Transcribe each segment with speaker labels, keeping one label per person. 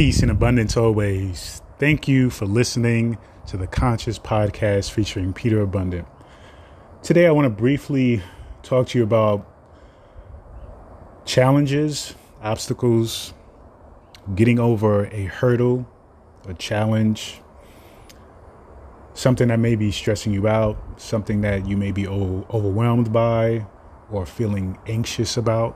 Speaker 1: Peace and abundance always. Thank you for listening to the Conscious Podcast featuring Peter Abundant. Today I want to briefly talk to you about challenges, obstacles, getting over a hurdle, a challenge, something that may be stressing you out, something that you may be overwhelmed by or feeling anxious about.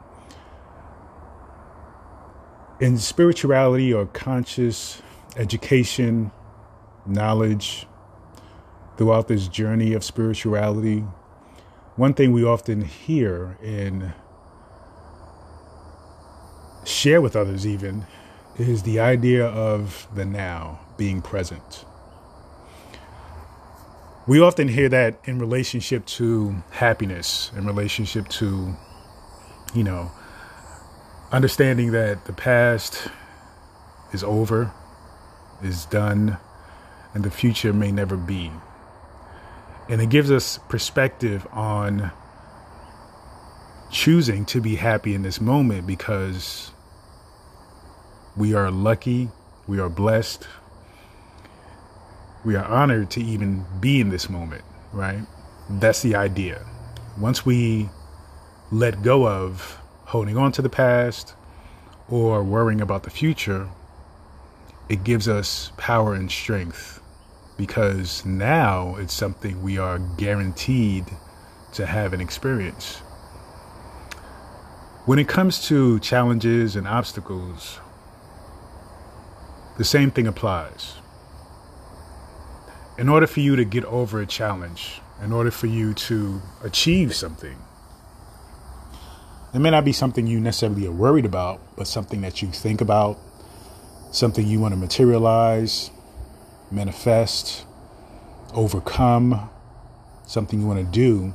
Speaker 1: In spirituality or conscious education, knowledge, throughout this journey of spirituality, one thing we often hear and share with others even is the idea of the now, being present. We often hear that in relationship to happiness, in relationship to, understanding that the past is over, is done, and the future may never be. And it gives us perspective on choosing to be happy in this moment because we are lucky, we are blessed, we are honored to even be in this moment, right? That's the idea. Once we let go of holding on to the past or worrying about the future, it gives us power and strength because now it's something we are guaranteed to have and experience. When it comes to challenges and obstacles, the same thing applies. In order for you to get over a challenge, in order for you to achieve something, it may not be something you necessarily are worried about, but something that you think about, something you want to materialize, manifest, overcome, something you want to do.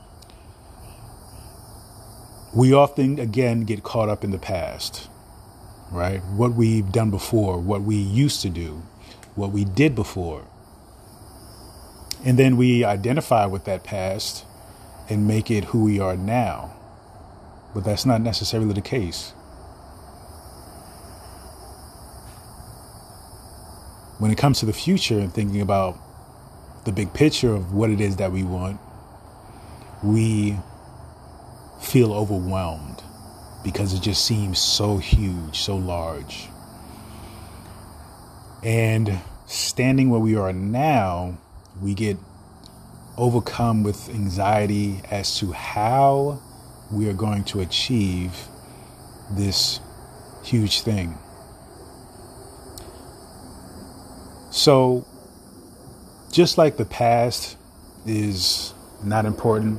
Speaker 1: We often, again, get caught up in the past, right? What we've done before, what we used to do, what we did before. And then we identify with that past and make it who we are now. But that's not necessarily the case. When it comes to the future and thinking about the big picture of what it is that we want, we feel overwhelmed because it just seems so huge, so large. And standing where we are now, we get overcome with anxiety as to how we are going to achieve this huge thing. So, just like the past is not important,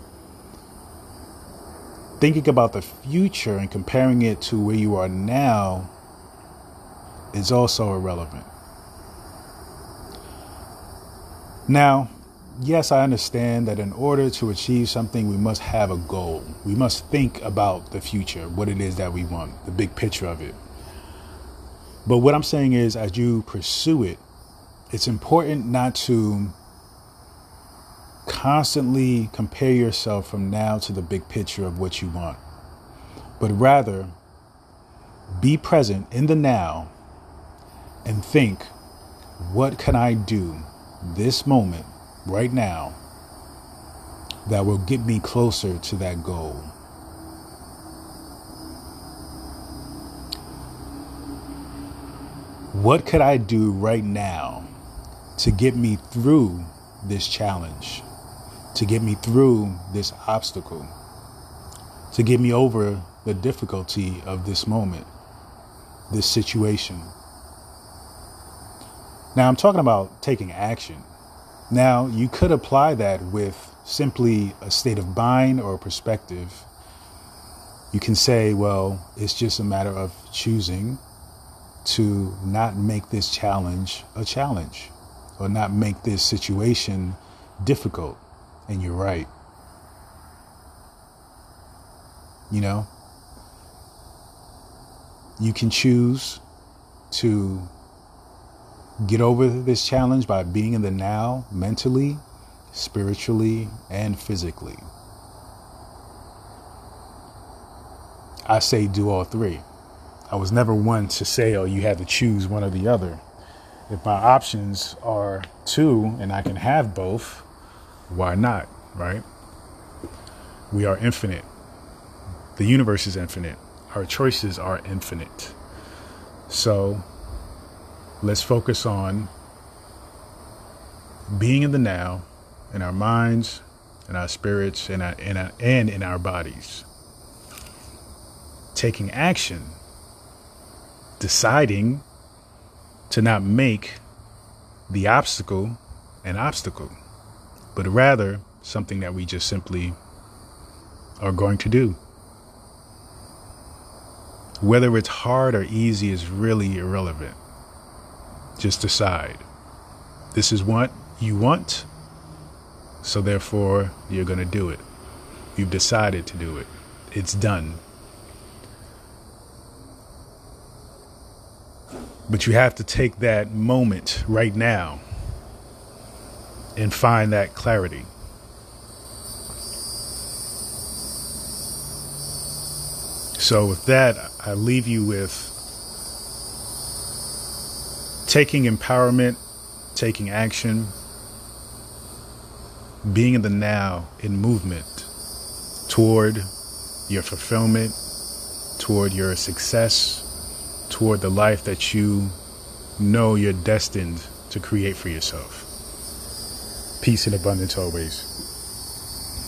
Speaker 1: thinking about the future and comparing it to where you are now is also irrelevant. Now, yes, I understand that in order to achieve something, we must have a goal. We must think about the future, what it is that we want, the big picture of it. But what I'm saying is, as you pursue it, it's important not to constantly compare yourself from now to the big picture of what you want, but rather be present in the now and think, what can I do this moment, right now, that will get me closer to that goal? What could I do right now to get me through this challenge, to get me through this obstacle, to get me over the difficulty of this moment, this situation? Now, I'm talking about taking action. Now, you could apply that with simply a state of mind or perspective. You can say, well, it's just a matter of choosing to not make this challenge a challenge or not make this situation difficult. And you're right. You can choose to get over this challenge by being in the now, mentally, spiritually, and physically. I say do all three. I was never one to say, oh, you had to choose one or the other. If my options are two and I can have both, why not, right? We are infinite. The universe is infinite. Our choices are infinite. So let's focus on being in the now, in our minds, in our spirits, and in our bodies. Taking action, deciding to not make the obstacle an obstacle, but rather something that we just simply are going to do. Whether it's hard or easy is really irrelevant. Just decide. This is what you want, so therefore you're going to do it. You've decided to do it. It's done. But you have to take that moment right now and find that clarity. So with that, I leave you with taking empowerment, taking action, being in the now in movement toward your fulfillment, toward your success, toward the life that you know you're destined to create for yourself. Peace and abundance always.